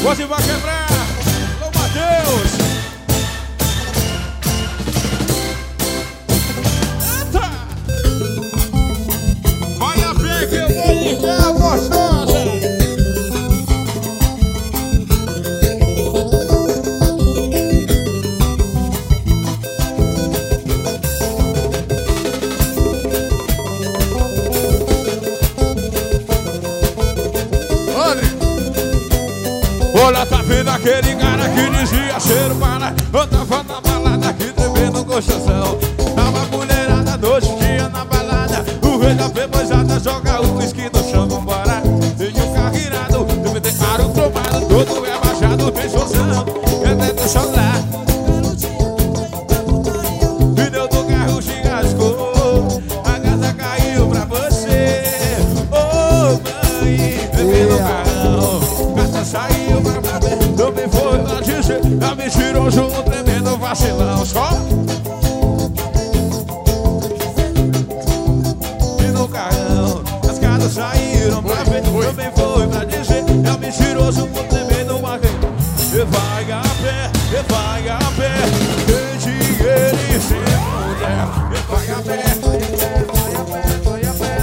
Hoje vai quebrar. Ô Matheus. Eita. Vai a pé que eu vou ligar, gostosa. Olha, tá vendo aquele cara que dizia ser humana? Eu tava na balada aqui tremendo gostosão. Tava mulherada noite, dia na balada. O rei da bebojada joga o whisky no chão, vambora. Tem um carro irado, tem aro cromado, todo rebaixado, bem chozão. Eu tento chorar. Pneu do carro engasgou, a casa caiu pra você. Ô mãe, bebendo carrão, casa saiu pra bater. Também foi pra dizer, é mentiroso, um tremendo vacilão. Só e no carrão, as casas saíram pra ver. Também foi pra dizer, é mentiroso, um tremendo vacilão. E vai a pé, e vai a pé, tem dinheiro e sem mulher. E vai a pé, vai a pé, vai a pé.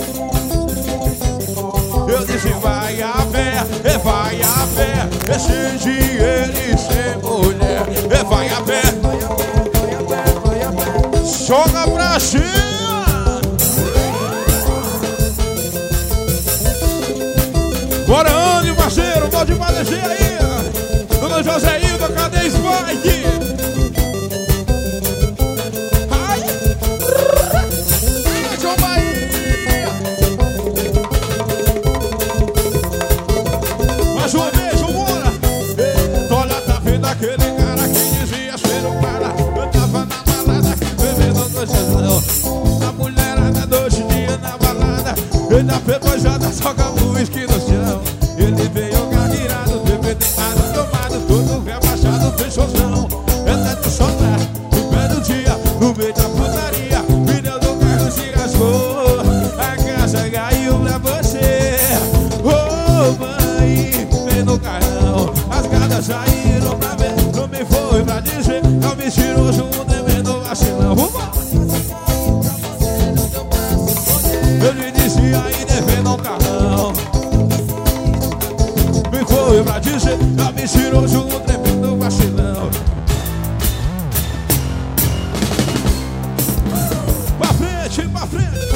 Eu disse vai a pé, e vai a pé, e sem dinheiro e sem mulher. E vai a pé, vai a pé, vai a pé, vai a pé. Joga pra cima. Bora onde, parceiro? Pode aparecer aí. Dona Joséilda, cadê Spike? Ai! João Bahia! Mais uma vez, vambora! Olha, tá vendo aquele cara que dizia ser um cara? Eu tava na balada aqui bebendo gostosão. A mulherada noite, dia na balada. Ele da bebojada, joga o whisky no chão. Ele veio carreirado, bebedado, tomado, todo rebaixado, fechosão. Eu tento soltar no pé do dia, no meio da putaria. Pneu do carro se rasgou, a casa caiu pra você. Ô mãe, vem no carrão, as gatas saíram pra ver. Também foi pra dizer, é um mentiroso, um tremendo vacilão. Eu lhe disse aí, devendo um carrão. Foi pra dizer, tá mentiroso, um tremendo vacilão. Pra frente, pra frente.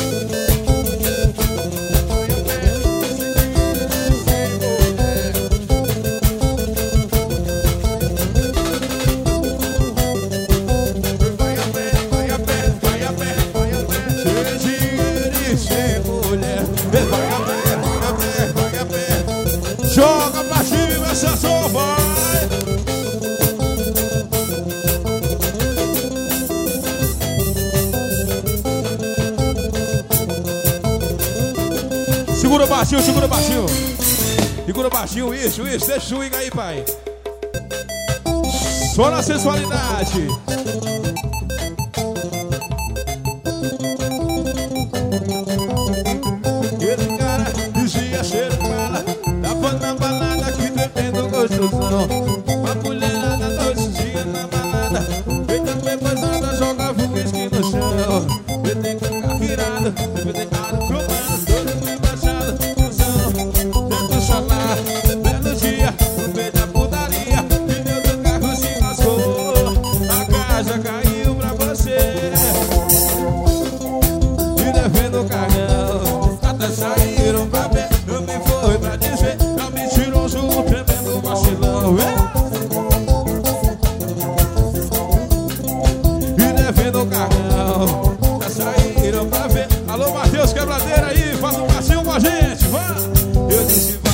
Vai a pé, vai a pé, vai a pé, vai a pé. Sem dinheiro e sem mulher. Vai a pé, vai a pé, vai a pé. Joga pra cima, essa só vai. Segura baixinho, segura baixinho. Segura baixinho, isso, deixa o swing aí, pai. Só na sensualidade. Ele cara dizia ser um cara. Tava na balada aqui tremendo gostosão. Uma mulherada noite, dia na balada. Feita bebezada, jogava o whisky no chão. Eu tenho que ficar virado, eu tenho que ficar cromado, todo rebaixado, fusão. Tento chamar, belo dia, no meio da putaria. Pneu do carro se lascou, a casa caiu pra você. E devendo o carrão, até saíram pra ver. Também foi pra dizer, é um mentiroso, um tremendo vacilão. E devendo o carrão, até saíram pra ver. Alô, Matheus Quebradeira aí, faz um passinho com a gente, vá! Eu disse vai.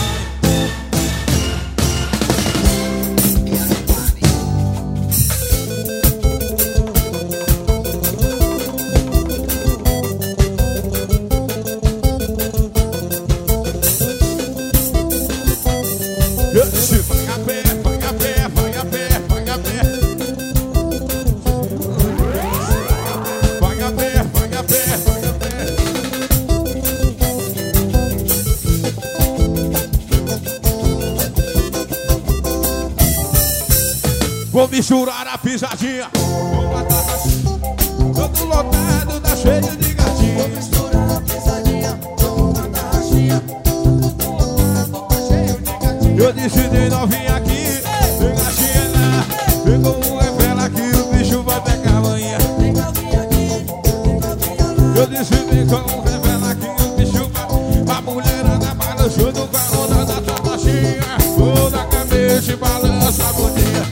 Vou misturar a pisadinha. Vou matar todo lotado, tá cheio de gatinho. Vou misturar a pisadinha, vou matar a rachinha. Todo lotado, tá cheio de gatinho. Eu decidi não vir aqui, vem gatinha lá. Vem como é vela aqui, o bicho vai pegar amanhã. Tem calvinha aqui, tem calvinha lá. Eu decidi como é vela aqui, o bicho vai. A mulherada balançando com a onda da tua machinha. Vou na cabeça e balança a bundinha.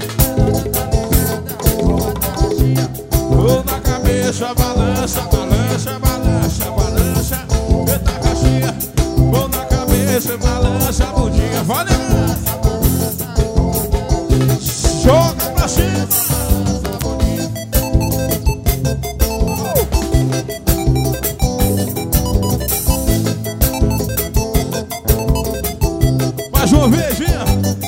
Vou na cabeça, balança, balança, balança, balança. Eita caixinha. Vou na cabeça, balança a bundinha. Vai, joga pra cima. Mais uma vez, vinha.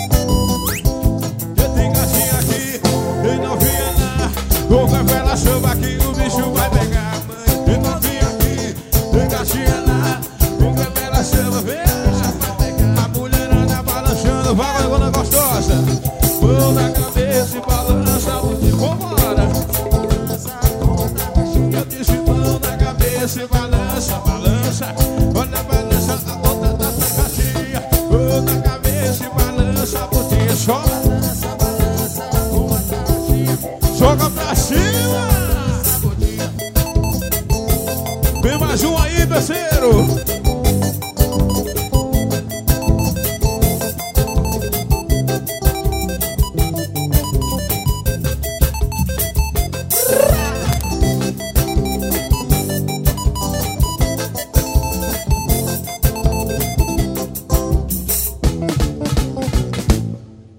Eu tenho gatinha aqui, e não vinha lá. Vou com a vela chama aqui, o bicho vai pegar, mãe. Eu não vinha aqui, tem gatinha lá. Vou com a vela chama, vem. A mulherada balançando, vai agora gostosa. Mão na cabeça e balança o de vambora. Eu disse mão na cabeça e balança, balança. Olha, balança.